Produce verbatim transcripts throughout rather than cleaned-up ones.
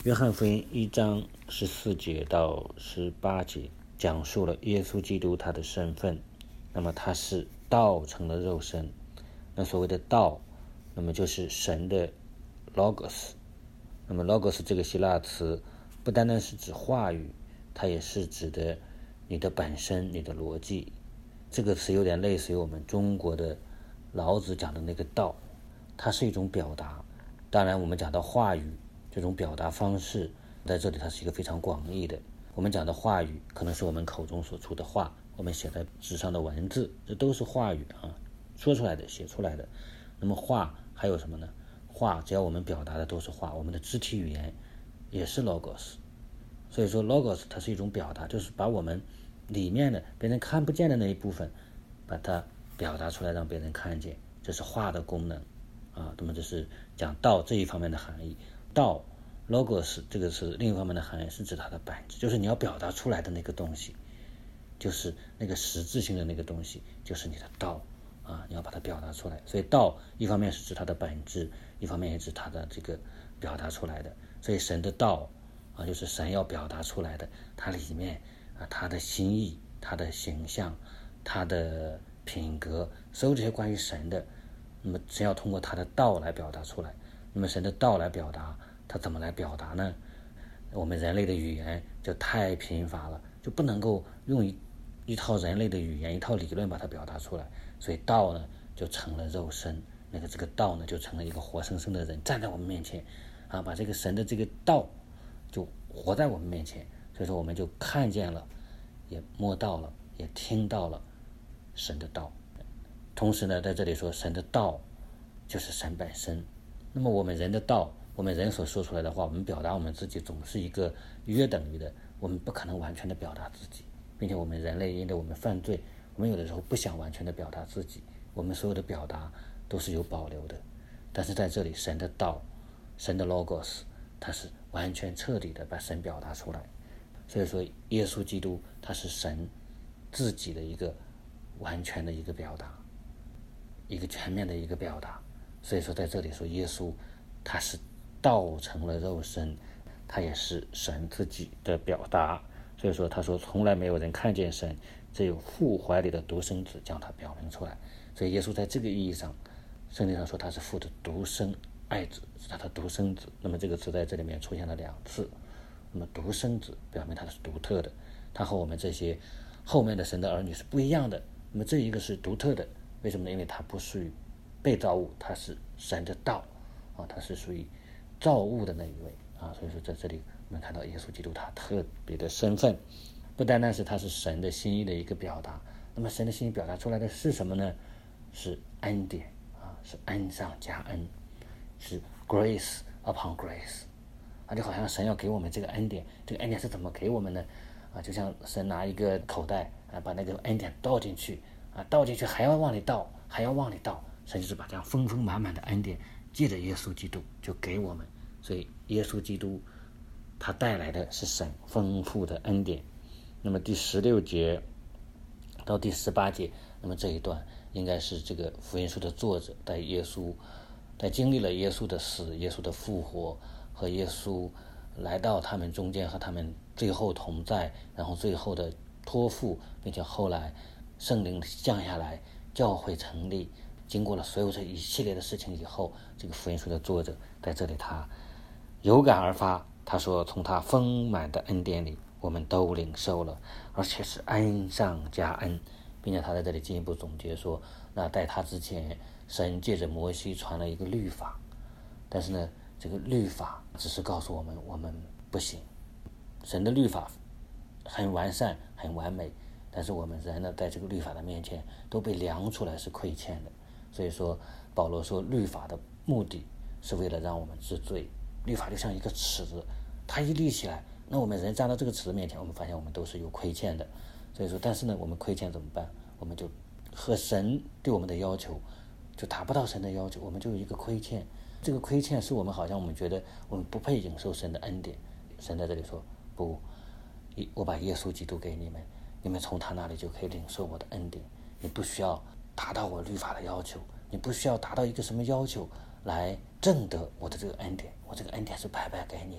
约翰福音一章十四节到十八节讲述了耶稣基督他的身份。那么他是道成了肉身，那所谓的道，那么就是神的 logos。 那么 logos 这个希腊词不单单是指话语，它也是指的你的本身，你的逻辑。这个词有点类似于我们中国的老子讲的那个道，它是一种表达。当然我们讲到话语这种表达方式，在这里它是一个非常广义的。我们讲的话语可能是我们口中所出的话，我们写在纸上的文字，这都是话语啊，说出来的，写出来的。那么话还有什么呢？话只要我们表达的都是话，我们的肢体语言也是 logos。 所以说 logos 它是一种表达，就是把我们里面的别人看不见的那一部分把它表达出来，让别人看见，这是话的功能啊。那么这是讲道这一方面的含义。道 logos 这个是另一方面的含义，是指它的本质，就是你要表达出来的那个东西，就是那个实质性的那个东西，就是你的道啊，你要把它表达出来。所以道一方面是指它的本质，一方面也指它的这个表达出来的。所以神的道啊，就是神要表达出来的，它里面啊，他的心意，他的形象，他的品格，所有这些关于神的，那么神要通过他的道来表达出来。那么神的道来表达，他怎么来表达呢？我们人类的语言就太贫乏了，就不能够用一一套人类的语言，一套理论把它表达出来。所以道呢就成了肉身，那个这个道呢就成了一个活生生的人，站在我们面前啊，把这个神的这个道就活在我们面前。所以说我们就看见了，也摸到了，也听到了神的道。同时呢，在这里说神的道就是神本身。那么我们人的道，我们人所说出来的话，我们表达我们自己总是一个约等于的，我们不可能完全的表达自己，并且我们人类因为我们犯罪，我们有的时候不想完全的表达自己，我们所有的表达都是有保留的。但是在这里神的道，神的 logos， 它是完全彻底的把神表达出来。所以说耶稣基督他是神自己的一个完全的一个表达，一个全面的一个表达。所以说在这里说耶稣他是道成了肉身，他也是神自己的表达。所以说他说从来没有人看见神，只有父怀里的独生子将他表明出来。所以耶稣在这个意义上，圣经上说他是父的独生爱子，是他的独生子。那么这个词在这里面出现了两次。那么独生子表明他是独特的，他和我们这些后面的神的儿女是不一样的。那么这一个是独特的，为什么呢？因为他不属于被造物，他是神的道啊，他是属于造物的那一位啊。所以说在这里我们看到耶稣基督他特别的身份，不单单是他是神的心意的一个表达。那么神的心意表达出来的是什么呢？是恩典啊，是恩上加恩，是 grace upon grace 啊，就好像神要给我们这个恩典，这个恩典是怎么给我们呢？啊，就像神拿一个口袋啊，把那个恩典倒进去啊，倒进去还要往里倒，还要往里倒，神就是把这样丰丰满满的恩典借着耶稣基督就给我们。所以耶稣基督他带来的是神丰富的恩典。那么第十六节到第十八节，那么这一段应该是这个福音书的作者在耶稣在经历了耶稣的死，耶稣的复活和耶稣来到他们中间和他们最后同在，然后最后的托付，并且后来圣灵降下来，教会成立，经过了所有这一系列的事情以后，这个福音书的作者在这里他有感而发，他说从他丰满的恩典里我们都领受了，而且是恩上加恩。并且他在这里进一步总结说，那在他之前神借着摩西传了一个律法，但是呢这个律法只是告诉我们我们不行，神的律法很完善很完美，但是我们人呢在这个律法的面前都被量出来是亏欠的。所以说保罗说律法的目的是为了让我们知罪，律法就像一个尺子，它一立起来，那我们人站到这个尺子面前，我们发现我们都是有亏欠的。所以说但是呢我们亏欠怎么办？我们就和神对我们的要求就达不到神的要求，我们就有一个亏欠。这个亏欠是我们好像我们觉得我们不配领受神的恩典。神在这里说不，我把耶稣基督给你们，你们从他那里就可以领受我的恩典。你不需要达到我律法的要求，你不需要达到一个什么要求来挣得我的这个恩典，我这个恩典是白白给你的。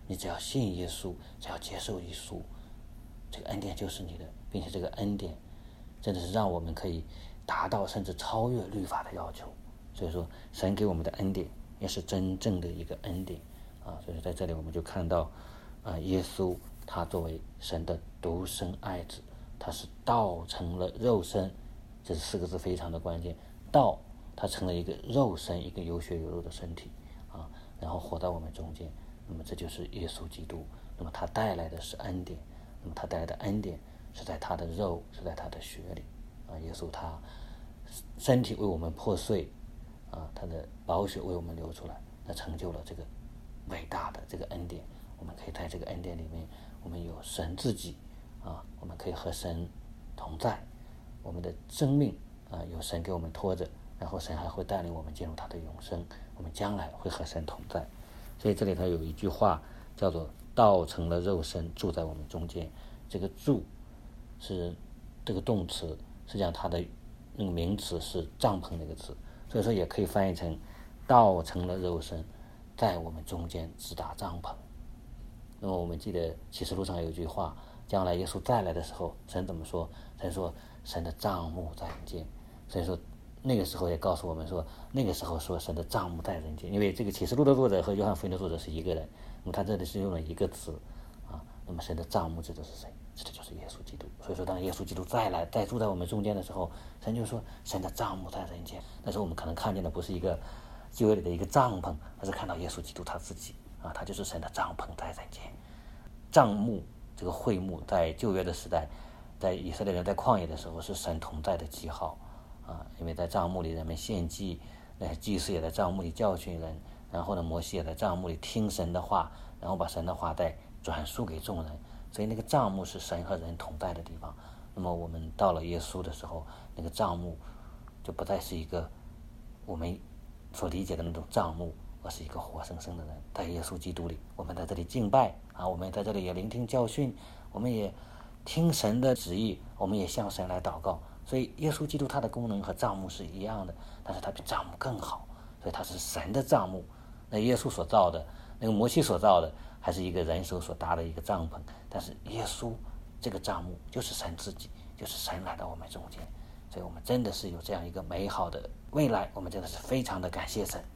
你只要信耶稣，只要接受耶稣，这个恩典就是你的，并且这个恩典真的是让我们可以达到甚至超越律法的要求。所以说神给我们的恩典也是真正的一个恩典啊。所以在这里我们就看到啊，耶稣他作为神的独生爱子，他是道成了肉身，这四个字非常的关键。道他成了一个肉身，一个有血有肉的身体啊，然后活到我们中间。那么这就是耶稣基督，那么他带来的是恩典，那么他带来的恩典是在他的肉，是在他的血里啊。耶稣他身体为我们破碎啊，他的宝血为我们流出来，那成就了这个伟大的这个恩典。我们可以在这个恩典里面，我们有神自己啊，我们可以和神同在，我们的生命啊有神给我们拖着，然后神还会带领我们进入他的永生，我们将来会和神同在。所以这里头有一句话叫做道成了肉身，住在我们中间。这个住是这个动词，实际上它的那个名词是帐篷那个词，所以说也可以翻译成道成了肉身，在我们中间直达帐篷。那么我们记得启示录上有一句话，将来耶稣再来的时候，神怎么说？神说神的帐幕在人间。所以说那个时候也告诉我们说，那个时候说神的帐幕在人间，因为这个启示录的作者和约翰福音的作者是一个人，那么他这里是用了一个词啊。那么神的帐幕指的是谁？指的就是耶稣基督。所以说当耶稣基督再来再住在我们中间的时候，神就说神的帐幕在人间。但是我们可能看见的不是一个旧约里的一个帐篷，而是看到耶稣基督他自己啊，他就是神的帐篷在人间。帐幕这个会幕在旧约的时代，在以色列人在旷野的时候是神同在的记号啊，因为在帐幕里人们献祭，那些祭司也在帐幕里教训人，然后呢摩西也在帐幕里听神的话，然后把神的话再转述给众人，所以那个帐幕是神和人同在的地方。那么我们到了耶稣的时候，那个帐幕就不再是一个我们所理解的那种帐幕，而是一个活生生的人，在耶稣基督里，我们在这里敬拜啊，我们在这里也聆听教训，我们也听神的旨意，我们也向神来祷告。所以耶稣基督他的功能和帐幕是一样的，但是他比帐幕更好，所以他是神的帐幕。那耶稣所造的，那个摩西所造的，还是一个人手所搭的一个帐篷，但是耶稣这个帐幕就是神自己，就是神来到我们中间。所以我们真的是有这样一个美好的未来，我们真的是非常的感谢神。